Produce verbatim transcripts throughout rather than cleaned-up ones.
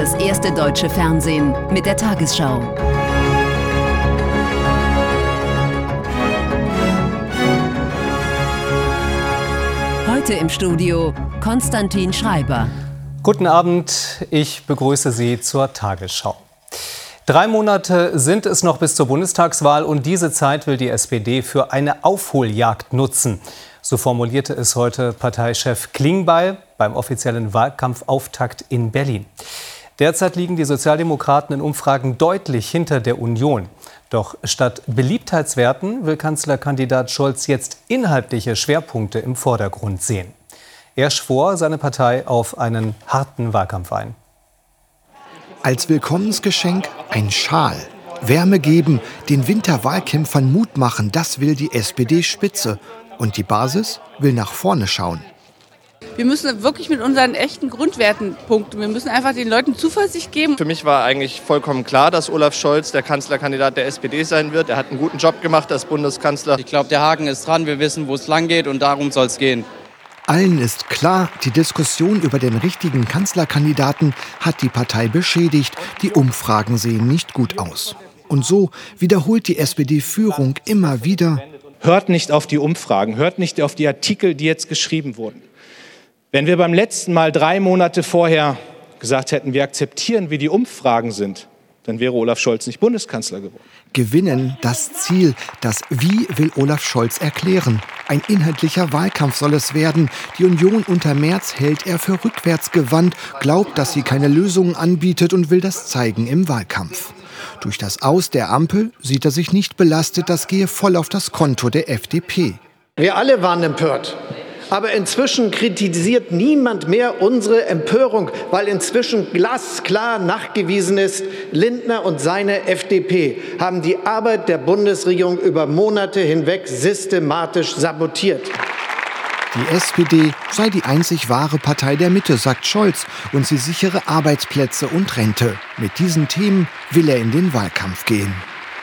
Das erste deutsche Fernsehen mit der Tagesschau. Heute im Studio Konstantin Schreiber. Guten Abend, ich begrüße Sie zur Tagesschau. Drei Monate sind es noch bis zur Bundestagswahl und diese Zeit will die S P D für eine Aufholjagd nutzen. So formulierte es heute Parteichef Klingbeil beim offiziellen Wahlkampfauftakt in Berlin. Derzeit liegen die Sozialdemokraten in Umfragen deutlich hinter der Union. Doch statt Beliebtheitswerten will Kanzlerkandidat Scholz jetzt inhaltliche Schwerpunkte im Vordergrund sehen. Er schwor seine Partei auf einen harten Wahlkampf ein. Als Willkommensgeschenk ein Schal. Wärme geben, den Winterwahlkämpfern Mut machen, das will die S P D-Spitze. Und die Basis will nach vorne schauen. Wir müssen wirklich mit unseren echten Grundwerten punkten. Wir müssen einfach den Leuten Zuversicht geben. Für mich war eigentlich vollkommen klar, dass Olaf Scholz der Kanzlerkandidat der S P D sein wird. Er hat einen guten Job gemacht als Bundeskanzler. Ich glaube, der Haken ist dran. Wir wissen, wo es lang geht und darum soll es gehen. Allen ist klar, die Diskussion über den richtigen Kanzlerkandidaten hat die Partei beschädigt. Die Umfragen sehen nicht gut aus. Und so wiederholt die S P D-Führung immer wieder: Hört nicht auf die Umfragen, hört nicht auf die Artikel, die jetzt geschrieben wurden. Wenn wir beim letzten Mal drei Monate vorher gesagt hätten, wir akzeptieren, wie die Umfragen sind, dann wäre Olaf Scholz nicht Bundeskanzler geworden. Gewinnen, das Ziel. Das Wie will Olaf Scholz erklären. Ein inhaltlicher Wahlkampf soll es werden. Die Union unter Merz hält er für rückwärtsgewandt, glaubt, dass sie keine Lösungen anbietet und will das zeigen im Wahlkampf. Durch das Aus der Ampel sieht er sich nicht belastet, das gehe voll auf das Konto der F D P. Wir alle waren empört. Aber inzwischen kritisiert niemand mehr unsere Empörung, weil inzwischen glasklar nachgewiesen ist, Lindner und seine F D P haben die Arbeit der Bundesregierung über Monate hinweg systematisch sabotiert. Die S P D sei die einzig wahre Partei der Mitte, sagt Scholz, und sie sichere Arbeitsplätze und Rente. Mit diesen Themen will er in den Wahlkampf gehen.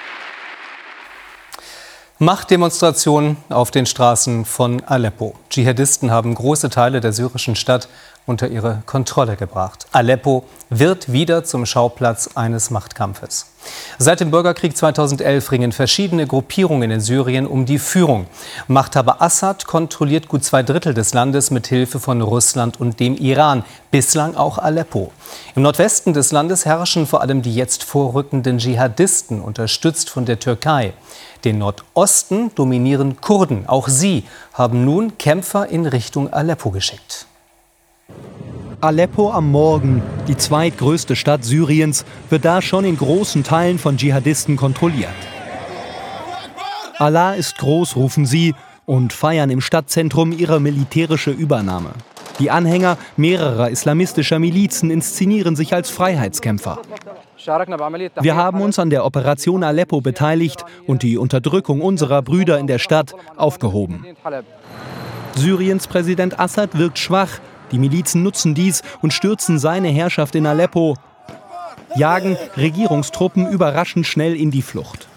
Machtdemonstrationen auf den Straßen von Aleppo. Dschihadisten haben große Teile der syrischen Stadt unter ihre Kontrolle gebracht. Aleppo wird wieder zum Schauplatz eines Machtkampfes. Seit dem Bürgerkrieg zweitausendelf ringen verschiedene Gruppierungen in Syrien um die Führung. Machthaber Assad kontrolliert gut zwei Drittel des Landes mit Hilfe von Russland und dem Iran. Bislang auch Aleppo. Im Nordwesten des Landes herrschen vor allem die jetzt vorrückenden Dschihadisten, unterstützt von der Türkei. Den Nordosten dominieren Kurden. Auch sie haben nun Kämpfer in Richtung Aleppo geschickt. Aleppo am Morgen, die zweitgrößte Stadt Syriens, wird da schon in großen Teilen von Dschihadisten kontrolliert. Allah ist groß, rufen sie und feiern im Stadtzentrum ihre militärische Übernahme. Die Anhänger mehrerer islamistischer Milizen inszenieren sich als Freiheitskämpfer. Wir haben uns an der Operation Aleppo beteiligt und die Unterdrückung unserer Brüder in der Stadt aufgehoben. Syriens Präsident Assad wirkt schwach. Die Milizen nutzen dies und stürzen seine Herrschaft in Aleppo, jagen Regierungstruppen überraschend schnell in die Flucht.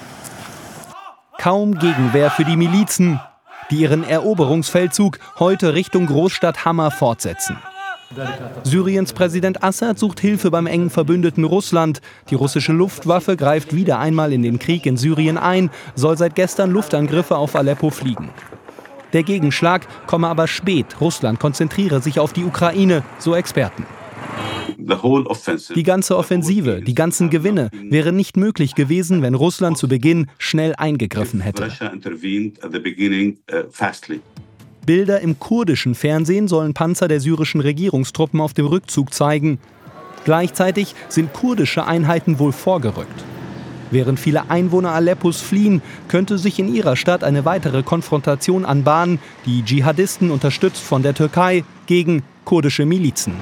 Kaum Gegenwehr für die Milizen, die ihren Eroberungsfeldzug heute Richtung Großstadt Hama fortsetzen. Syriens Präsident Assad sucht Hilfe beim engen Verbündeten Russland. Die russische Luftwaffe greift wieder einmal in den Krieg in Syrien ein, soll seit gestern Luftangriffe auf Aleppo fliegen. Der Gegenschlag komme aber spät. Russland konzentriere sich auf die Ukraine, so Experten. Die ganze Offensive, die ganzen Gewinne wären nicht möglich gewesen, wenn Russland zu Beginn schnell eingegriffen hätte. Bilder im kurdischen Fernsehen sollen Panzer der syrischen Regierungstruppen auf dem Rückzug zeigen. Gleichzeitig sind kurdische Einheiten wohl vorgerückt. Während viele Einwohner Aleppos fliehen, könnte sich in ihrer Stadt eine weitere Konfrontation anbahnen, die Dschihadisten unterstützt von der Türkei gegen kurdische Milizen.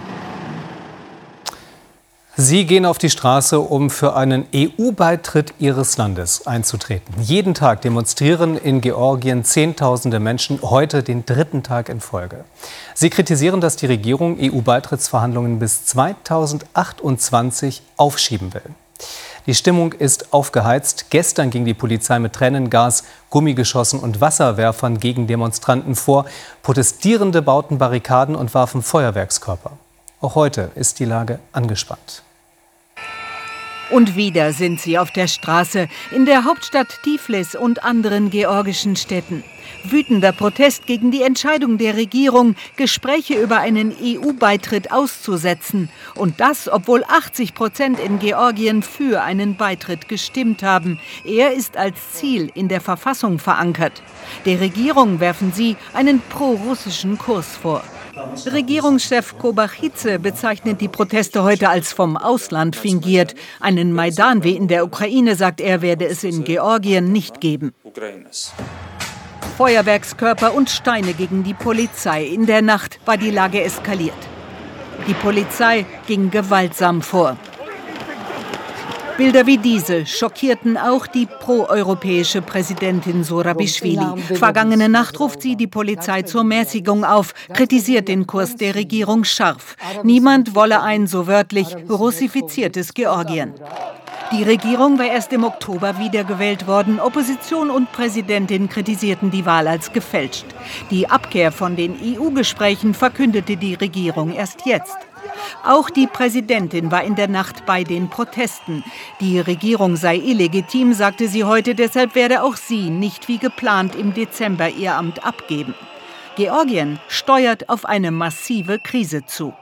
Sie gehen auf die Straße, um für einen E U-Beitritt Ihres Landes einzutreten. Jeden Tag demonstrieren in Georgien Zehntausende Menschen, heute den dritten Tag in Folge. Sie kritisieren, dass die Regierung E U-Beitrittsverhandlungen bis zweitausendachtundzwanzig aufschieben will. Die Stimmung ist aufgeheizt. Gestern ging die Polizei mit Tränengas, Gummigeschossen und Wasserwerfern gegen Demonstranten vor. Protestierende bauten Barrikaden und warfen Feuerwerkskörper. Auch heute ist die Lage angespannt. Und wieder sind sie auf der Straße, in der Hauptstadt Tiflis und anderen georgischen Städten. Wütender Protest gegen die Entscheidung der Regierung, Gespräche über einen E U-Beitritt auszusetzen. Und das, obwohl achtzig Prozent in Georgien für einen Beitritt gestimmt haben. Er ist als Ziel in der Verfassung verankert. Der Regierung werfen sie einen pro-russischen Kurs vor. Regierungschef Kobachidze bezeichnet die Proteste heute als vom Ausland fingiert. Einen Maidan wie in der Ukraine, sagt er, werde es in Georgien nicht geben. Feuerwerkskörper und Steine gegen die Polizei. In der Nacht war die Lage eskaliert. Die Polizei ging gewaltsam vor. Bilder wie diese schockierten auch die proeuropäische Präsidentin Zurabischvili. Vergangene Nacht ruft sie die Polizei zur Mäßigung auf, kritisiert den Kurs der Regierung scharf. Niemand wolle ein, so wörtlich, russifiziertes Georgien. Die Regierung war erst im Oktober wiedergewählt worden. Opposition und Präsidentin kritisierten die Wahl als gefälscht. Die Abkehr von den E U-Gesprächen verkündete die Regierung erst jetzt. Auch die Präsidentin war in der Nacht bei den Protesten. Die Regierung sei illegitim, sagte sie heute, deshalb werde auch sie nicht wie geplant im Dezember ihr Amt abgeben. Georgien steuert auf eine massive Krise zu.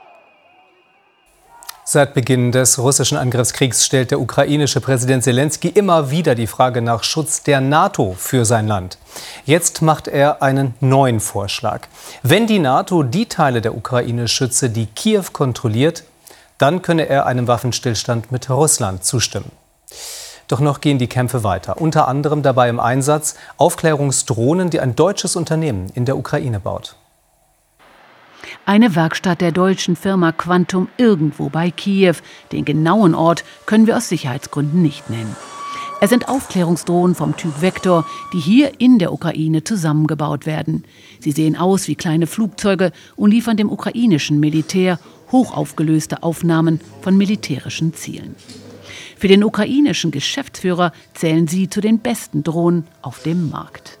Seit Beginn des russischen Angriffskriegs stellt der ukrainische Präsident Selenskyj immer wieder die Frage nach Schutz der NATO für sein Land. Jetzt macht er einen neuen Vorschlag. Wenn die NATO die Teile der Ukraine schütze, die Kiew kontrolliert, dann könne er einem Waffenstillstand mit Russland zustimmen. Doch noch gehen die Kämpfe weiter. Unter anderem dabei im Einsatz Aufklärungsdrohnen, die ein deutsches Unternehmen in der Ukraine baut. Eine Werkstatt der deutschen Firma Quantum irgendwo bei Kiew. Den genauen Ort können wir aus Sicherheitsgründen nicht nennen. Es sind Aufklärungsdrohnen vom Typ Vektor, die hier in der Ukraine zusammengebaut werden. Sie sehen aus wie kleine Flugzeuge und liefern dem ukrainischen Militär hochaufgelöste Aufnahmen von militärischen Zielen. Für den ukrainischen Geschäftsführer zählen sie zu den besten Drohnen auf dem Markt.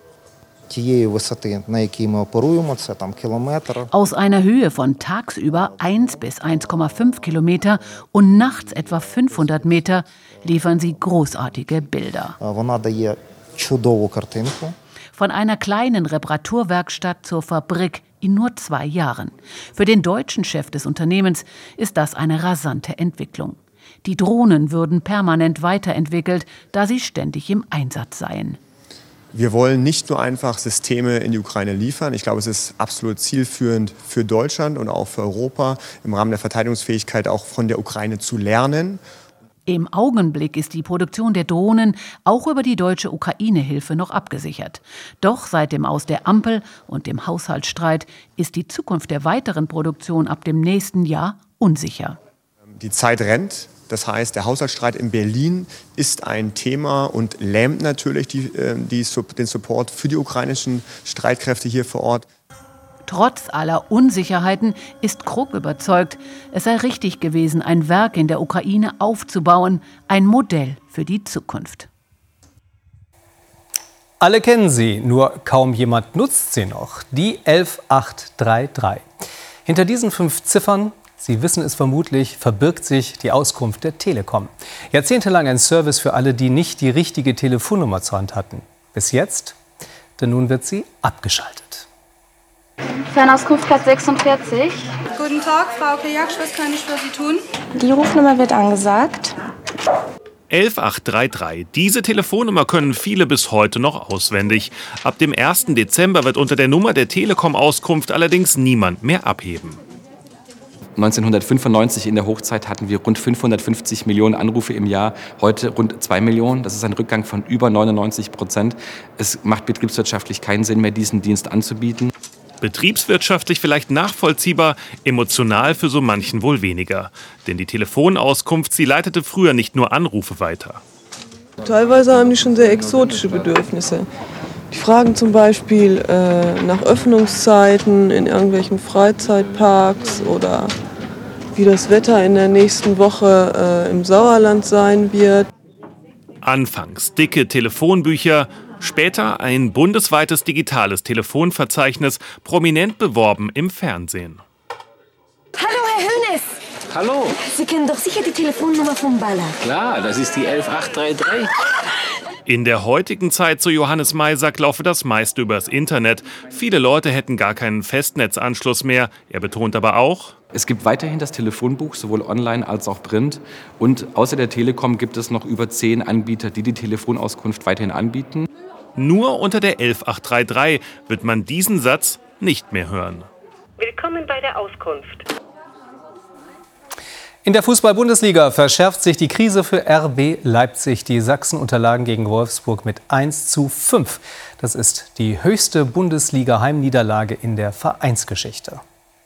Aus einer Höhe von tagsüber eins bis eins Komma fünf Kilometer und nachts etwa fünfhundert Meter liefern sie großartige Bilder. Von einer kleinen Reparaturwerkstatt zur Fabrik in nur zwei Jahren. Für den deutschen Chef des Unternehmens ist das eine rasante Entwicklung. Die Drohnen würden permanent weiterentwickelt, da sie ständig im Einsatz seien. Wir wollen nicht nur einfach Systeme in die Ukraine liefern. Ich glaube, es ist absolut zielführend für Deutschland und auch für Europa, im Rahmen der Verteidigungsfähigkeit auch von der Ukraine zu lernen. Im Augenblick ist die Produktion der Drohnen auch über die deutsche Ukraine-Hilfe noch abgesichert. Doch seit dem Aus der Ampel und dem Haushaltsstreit ist die Zukunft der weiteren Produktion ab dem nächsten Jahr unsicher. Die Zeit rennt. Das heißt, der Haushaltsstreit in Berlin ist ein Thema und lähmt natürlich die, die, den Support für die ukrainischen Streitkräfte hier vor Ort. Trotz aller Unsicherheiten ist Kruk überzeugt, es sei richtig gewesen, ein Werk in der Ukraine aufzubauen, ein Modell für die Zukunft. Alle kennen sie, nur kaum jemand nutzt sie noch. Die elf acht drei drei. Hinter diesen fünf Ziffern, Sie wissen es vermutlich, verbirgt sich die Auskunft der Telekom. Jahrzehntelang ein Service für alle, die nicht die richtige Telefonnummer zur Hand hatten. Bis jetzt, denn nun wird sie abgeschaltet. Fernauskunft Platz sechsundvierzig. Guten Tag, Frau Kajak, was kann ich für Sie tun? Die Rufnummer wird angesagt. elf acht drei drei. Diese Telefonnummer können viele bis heute noch auswendig. Ab dem ersten Dezember wird unter der Nummer der Telekom-Auskunft allerdings niemand mehr abheben. neunzehnhundertfünfundneunzig in der Hochzeit hatten wir rund fünfhundertfünfzig Millionen Anrufe im Jahr, heute rund zwei Millionen. Das ist ein Rückgang von über neunundneunzig Prozent. Es macht betriebswirtschaftlich keinen Sinn mehr, diesen Dienst anzubieten. Betriebswirtschaftlich vielleicht nachvollziehbar, emotional für so manchen wohl weniger. Denn die Telefonauskunft, sie leitete früher nicht nur Anrufe weiter. Teilweise haben die schon sehr exotische Bedürfnisse. Die fragen zum Beispiel äh, nach Öffnungszeiten in irgendwelchen Freizeitparks oder wie das Wetter in der nächsten Woche äh, im Sauerland sein wird. Anfangs dicke Telefonbücher, später ein bundesweites digitales Telefonverzeichnis, prominent beworben im Fernsehen. Hallo, Herr Hönes! Hallo. Sie kennen doch sicher die Telefonnummer vom Baller. Klar, das ist die elf acht drei drei. In der heutigen Zeit, so Johannes Maisack, laufe das meiste übers Internet. Viele Leute hätten gar keinen Festnetzanschluss mehr. Er betont aber auch: Es gibt weiterhin das Telefonbuch, sowohl online als auch print. Und außer der Telekom gibt es noch über zehn Anbieter, die die Telefonauskunft weiterhin anbieten. Nur unter der elf acht drei drei wird man diesen Satz nicht mehr hören. Willkommen bei der Auskunft. In der Fußball-Bundesliga verschärft sich die Krise für R B Leipzig. Die Sachsen unterlagen gegen Wolfsburg mit eins zu fünf. Das ist die höchste Bundesliga-Heimniederlage in der Vereinsgeschichte.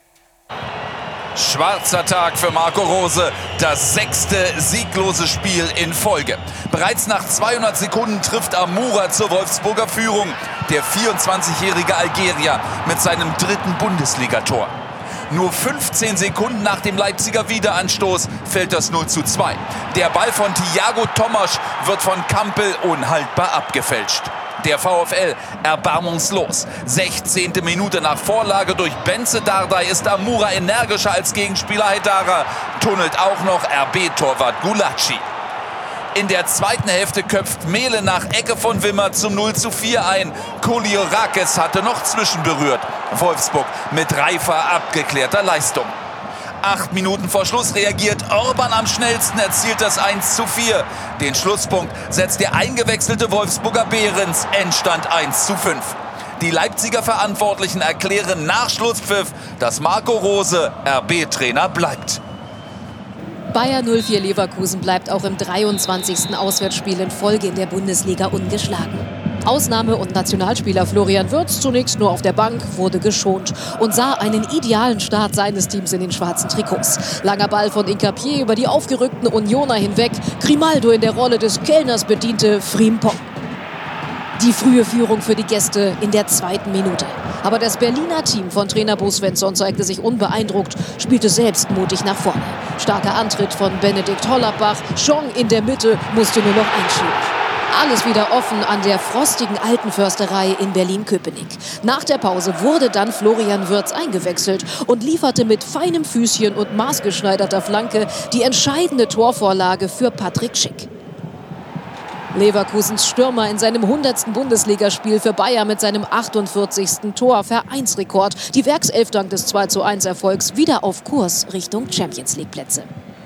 Schwarzer Tag für Marco Rose, das sechste sieglose Spiel in Folge. Bereits nach zweihundert Sekunden trifft Amoura zur Wolfsburger Führung. Der vierundzwanzigjährige Algerier mit seinem dritten Bundesligator. Nur fünfzehn Sekunden nach dem Leipziger Wiederanstoß fällt das null zu zwei. Der Ball von Thiago Tomasch wird von Kampel unhaltbar abgefälscht. Der VfL erbarmungslos. sechzehnte Minute nach Vorlage durch Benze Dardai ist Amoura energischer als Gegenspieler Haidara. Tunnelt auch noch R B-Torwart Gulacsi. In der zweiten Hälfte köpft Mehle nach Ecke von Wimmer zum null zu vier ein. Koliorakis hatte noch zwischenberührt. Wolfsburg mit reifer, abgeklärter Leistung. Acht Minuten vor Schluss reagiert Orban am schnellsten, erzielt das eins zu vier. Den Schlusspunkt setzt der eingewechselte Wolfsburger Behrens. Endstand eins zu fünf. Die Leipziger Verantwortlichen erklären nach Schlusspfiff, dass Marco Rose R B-Trainer bleibt. Bayer null vier Leverkusen bleibt auch im dreiundzwanzigsten Auswärtsspiel in Folge in der Bundesliga ungeschlagen. Ausnahme- und Nationalspieler Florian Wirtz, zunächst nur auf der Bank, wurde geschont und sah einen idealen Start seines Teams in den schwarzen Trikots. Langer Ball von Hincapié über die aufgerückten Unioner hinweg. Grimaldo in der Rolle des Kellners bediente Frimpong. Die frühe Führung für die Gäste in der zweiten Minute. Aber das Berliner Team von Trainer Bo Svensson zeigte sich unbeeindruckt, spielte selbst mutig nach vorne. Starker Antritt von Benedikt Hollerbach, Chong in der Mitte, musste nur noch einschieben. Alles wieder offen an der frostigen Alten Försterei in Berlin-Köpenick. Nach der Pause wurde dann Florian Wirtz eingewechselt und lieferte mit feinem Füßchen und maßgeschneiderter Flanke die entscheidende Torvorlage für Patrick Schick. Leverkusens Stürmer in seinem hundertsten Bundesligaspiel für Bayer mit seinem achtundvierzigsten Tor, Vereinsrekord. Die Werkself dank des zwei zu eins Erfolgs wieder auf Kurs Richtung Champions-League-Plätze.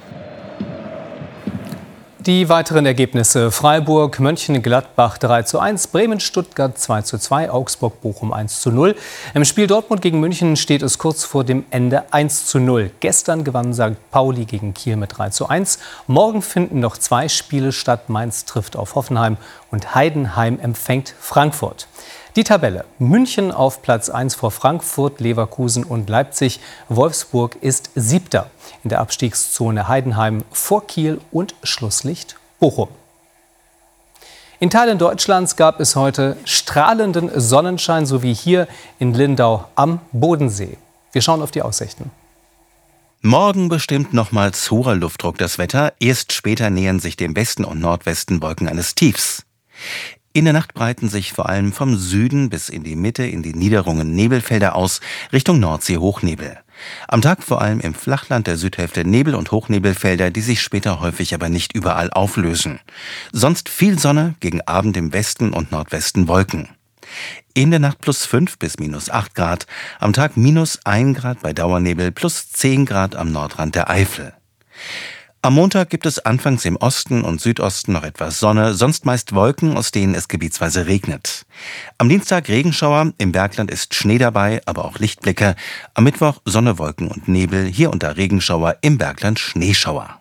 Die weiteren Ergebnisse: Freiburg, Mönchengladbach drei zu eins, Bremen-Stuttgart zwei zu zwei, Augsburg-Bochum eins zu null. Im Spiel Dortmund gegen München steht es kurz vor dem Ende eins zu null. Gestern gewann Sankt Pauli gegen Kiel mit drei zu eins. Morgen finden noch zwei Spiele statt. Mainz trifft auf Hoffenheim und Heidenheim empfängt Frankfurt. Die Tabelle: München auf Platz eins vor Frankfurt, Leverkusen und Leipzig. Wolfsburg ist Siebter. In der Abstiegszone Heidenheim vor Kiel und Schlusslicht Bochum. In Teilen Deutschlands gab es heute strahlenden Sonnenschein, so wie hier in Lindau am Bodensee. Wir schauen auf die Aussichten. Morgen bestimmt nochmals hoher Luftdruck das Wetter. Erst später nähern sich dem Westen und Nordwesten Wolken eines Tiefs. In der Nacht breiten sich vor allem vom Süden bis in die Mitte in die Niederungen Nebelfelder aus, Richtung Nordsee Hochnebel. Am Tag vor allem im Flachland der Südhälfte Nebel- und Hochnebelfelder, die sich später häufig aber nicht überall auflösen. Sonst viel Sonne, gegen Abend im Westen und Nordwesten Wolken. In der Nacht plus fünf bis minus acht Grad, am Tag minus ein Grad bei Dauernebel, plus zehn Grad am Nordrand der Eifel. Am Montag gibt es anfangs im Osten und Südosten noch etwas Sonne, sonst meist Wolken, aus denen es gebietsweise regnet. Am Dienstag Regenschauer, im Bergland ist Schnee dabei, aber auch Lichtblicke. Am Mittwoch Sonne, Wolken und Nebel, hier und da Regenschauer, im Bergland Schneeschauer.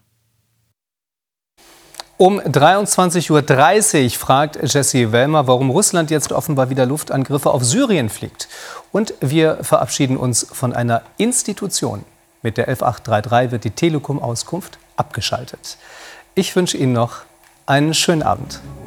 Um dreiundzwanzig Uhr dreißig fragt Jesse Wellmer, warum Russland jetzt offenbar wieder Luftangriffe auf Syrien fliegt. Und wir verabschieden uns von einer Institution. Mit der elf acht drei drei wird die Telekom-Auskunft abgeschaltet. Ich wünsche Ihnen noch einen schönen Abend.